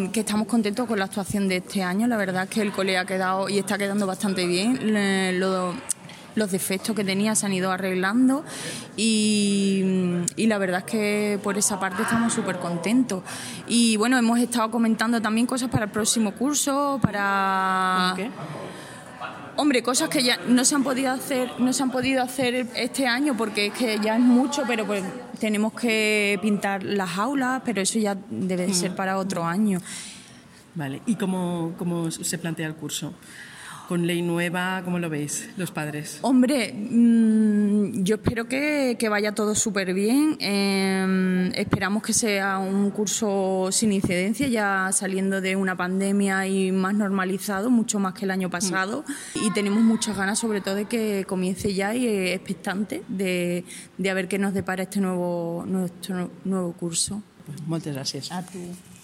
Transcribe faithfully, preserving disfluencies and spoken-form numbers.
que estamos contentos con la actuación de este año. La verdad es que el cole ha quedado y está quedando bastante bien. Le, lo, los defectos que tenía se han ido arreglando y, y la verdad es que por esa parte estamos súper contentos. Y bueno, hemos estado comentando también cosas para el próximo curso, para... ¿Cómo qué? Hombre, cosas que ya no se han podido hacer, no se han podido hacer este año porque es que ya es mucho, pero pues tenemos que pintar las aulas, pero eso ya debe de ser para otro año. Vale, ¿y cómo, cómo se plantea el curso? ¿Con ley nueva? ¿Cómo lo veis los padres? Hombre, mmm, yo espero que, que vaya todo súper bien. Eh, esperamos que sea un curso sin incidencia, ya saliendo de una pandemia y más normalizado, mucho más que el año pasado. Mm. Y tenemos muchas ganas, sobre todo, de que comience ya y eh, expectante de, de a ver qué nos depara este nuevo, nuestro nuevo curso. Pues muchas gracias. A ti.